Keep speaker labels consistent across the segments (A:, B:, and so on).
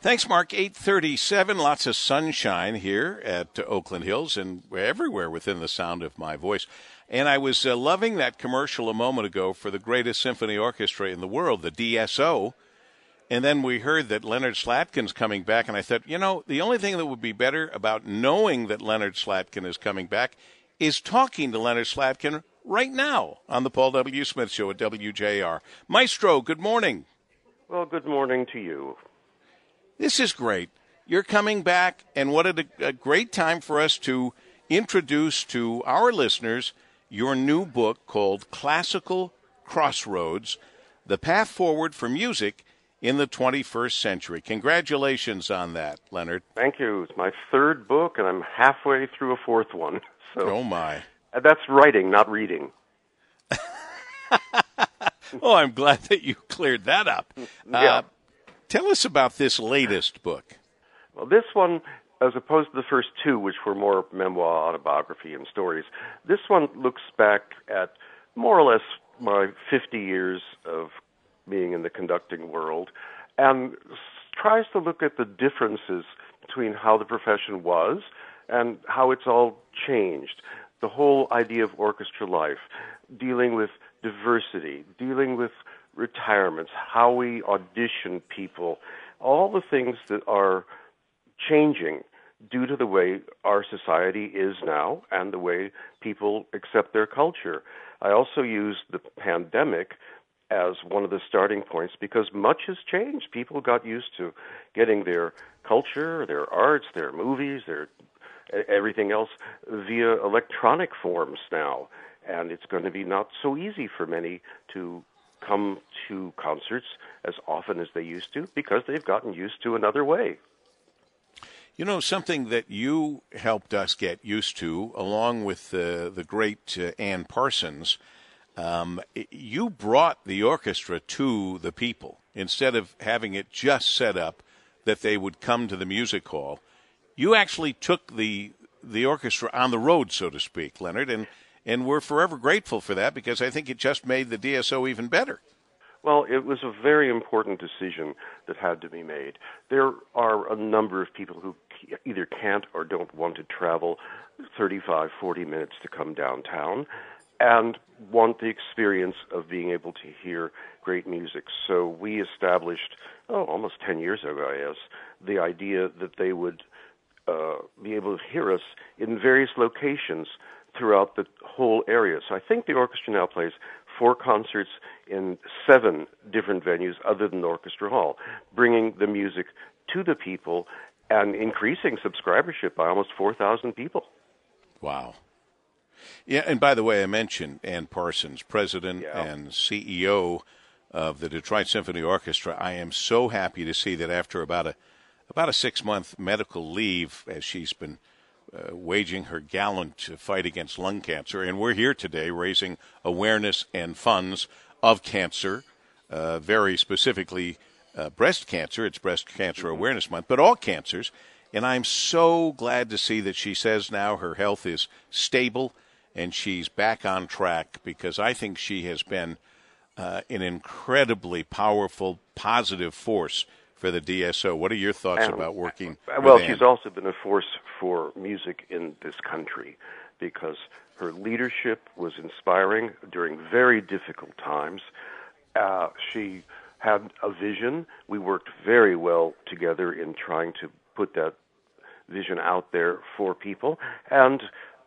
A: Thanks, Mark. 8:37. Lots of sunshine here at Oakland Hills and everywhere within the sound of my voice. And I was loving that commercial a moment ago for the greatest symphony orchestra in the world, the DSO. And then we heard that Leonard Slatkin's coming back, and I thought, the only thing that would be better about knowing that Leonard Slatkin is coming back is talking to Leonard Slatkin right now on the Paul W. Smith Show at WJR. Maestro, good morning.
B: Well, good morning to you.
A: This is great. You're coming back, and what a great time for us to introduce to our listeners your new book called Classical Crossroads, The Path Forward for Music in the 21st Century. Congratulations on that, Leonard.
B: Thank you. It's my third book, and I'm halfway through a fourth one. So
A: oh, my.
B: That's writing, not reading.
A: Oh, I'm glad that you cleared that up.
B: Yeah.
A: Tell us about this latest book.
B: Well, this one, as opposed to the first two, which were more memoir, autobiography, and stories, this one looks back at more or less my 50 years of being in the conducting world and tries to look at the differences between how the profession was and how it's all changed. The whole idea of orchestra life, dealing with diversity, dealing with retirements, how we audition people, all the things that are changing due to the way our society is now and the way people accept their culture. I also use the pandemic as one of the starting points because much has changed. People got used to getting their culture, their arts, their movies, their everything else via electronic forms now. And it's going to be not so easy for many to come to concerts as often as they used to because they've gotten used to another way.
A: Something that you helped us get used to, along with the great Ann Parsons, you brought the orchestra to the people. Instead of having it just set up that they would come to the music hall, you actually took the orchestra on the road, so to speak, Leonard, and we're forever grateful for that because I think it just made the DSO even better.
B: Well, it was a very important decision that had to be made. There are a number of people who either can't or don't want to travel 35, 40 minutes to come downtown and want the experience of being able to hear great music. So we established, almost 10 years ago, I guess, the idea that they would be able to hear us in various locations throughout the whole area. So I think the orchestra now plays 4 concerts in 7 different venues other than the Orchestra Hall, bringing the music to the people and increasing subscribership by almost 4,000 people.
A: Wow. Yeah, and by the way, I mentioned Ann Parsons, president and CEO of the Detroit Symphony Orchestra. I am so happy to see that after about a 6-month medical leave, as she's been waging her gallant fight against lung cancer. And we're here today raising awareness and funds of cancer, very specifically breast cancer. It's Breast Cancer Awareness Month, but all cancers. And I'm so glad to see that she says now her health is stable and she's back on track because I think she has been an incredibly powerful, positive force for the DSO. What are your thoughts about working with Ann?
B: She's also been a force for music in this country because her leadership was inspiring during very difficult times. She had a vision. We worked very well together in trying to put that vision out there for people, and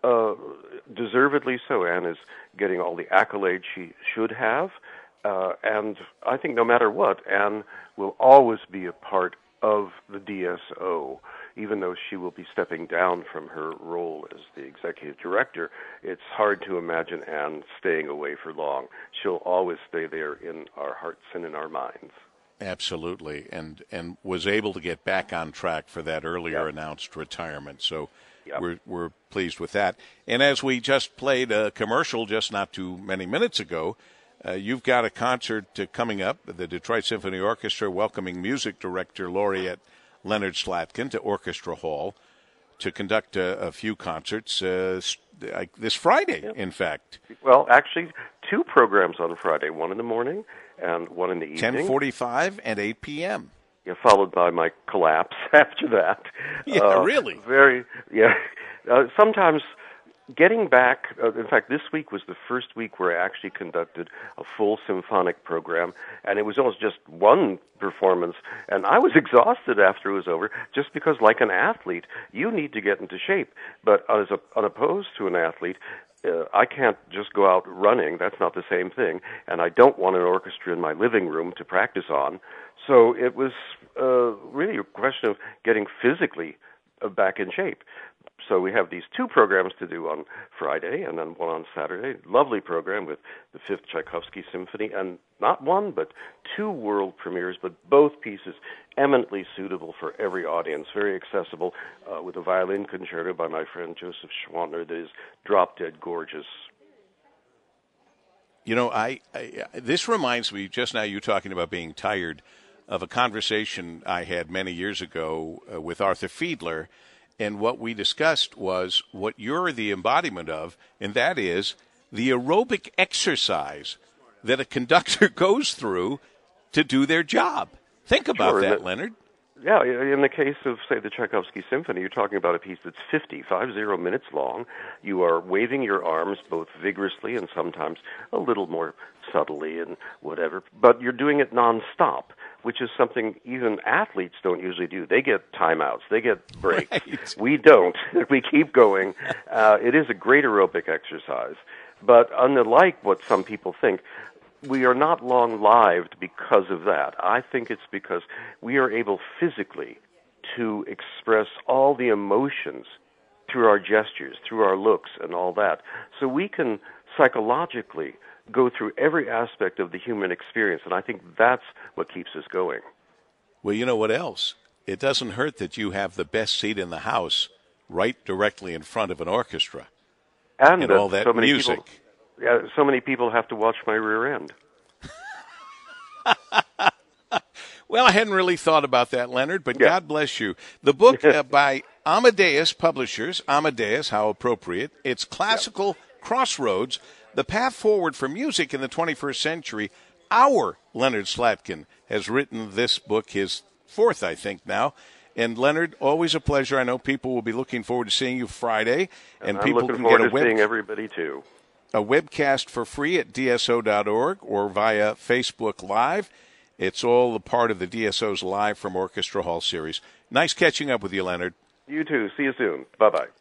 B: deservedly so. Ann is getting all the accolades she should have, and I think no matter what, Ann will always be a part of the DSO, even though she will be stepping down from her role as the executive director. It's hard to imagine Ann staying away for long. She'll always stay there in our hearts and in our minds.
A: Absolutely, and was able to get back on track for that earlier announced retirement. So we're pleased with that. And as we just played a commercial just not too many minutes ago, you've got a concert coming up, the Detroit Symphony Orchestra welcoming music director laureate Leonard Slatkin to Orchestra Hall to conduct a few concerts this Friday, in fact.
B: Well, actually, 2 programs on Friday, one in the morning and one in the evening.
A: 10:45 and 8 p.m.
B: followed by my collapse after that.
A: Yeah, really?
B: Sometimes getting back, in fact, this week was the first week where I actually conducted a full symphonic program, and it was almost just one performance, and I was exhausted after it was over, just because, like an athlete, you need to get into shape. But as unopposed to an athlete, I can't just go out running. That's not the same thing, and I don't want an orchestra in my living room to practice on. So it was really a question of getting physically back in shape. So we have these two programs to do on Friday and then one on Saturday. Lovely program with the Fifth Tchaikovsky Symphony, and not one but two world premieres, but both pieces eminently suitable for every audience, very accessible, with a violin concerto by my friend Joseph Schwantner that is drop-dead gorgeous.
A: You know, this reminds me, just now you talking about being tired, of a conversation I had many years ago with Arthur Fiedler. And what we discussed was what you're the embodiment of, and that is the aerobic exercise that a conductor goes through to do their job. Think about that, Leonard.
B: Yeah, in the case of, say, the Tchaikovsky Symphony, you're talking about a piece that's 50 minutes long. You are waving your arms both vigorously and sometimes a little more subtly and whatever, but you're doing it nonstop, which is something even athletes don't usually do. They get timeouts. They get breaks. Right. We don't. We keep going. It is a great aerobic exercise. But unlike what some people think, we are not long-lived because of that. I think it's because we are able physically to express all the emotions through our gestures, through our looks and all that. So we can psychologically go through every aspect of the human experience, and I think that's what keeps us going.
A: Well, you know what else? It doesn't hurt that you have the best seat in the house right directly in front of an orchestra. And all that music.
B: So many people have to watch my rear end.
A: Well, I hadn't really thought about that, Leonard, but God bless you. The book by Amadeus Publishers, Amadeus, how appropriate. It's Classical Crossroads, The Path Forward for Music in the 21st Century. Our Leonard Slatkin has written this book, his fourth, I think, now. And, Leonard, always a pleasure. I know people will be looking forward to seeing you Friday. And people
B: looking
A: can
B: forward
A: get
B: to seeing everybody, too.
A: A webcast for free at DSO.org or via Facebook Live. It's all a part of the DSO's Live from Orchestra Hall series. Nice catching up with you, Leonard.
B: You too. See you soon. Bye-bye.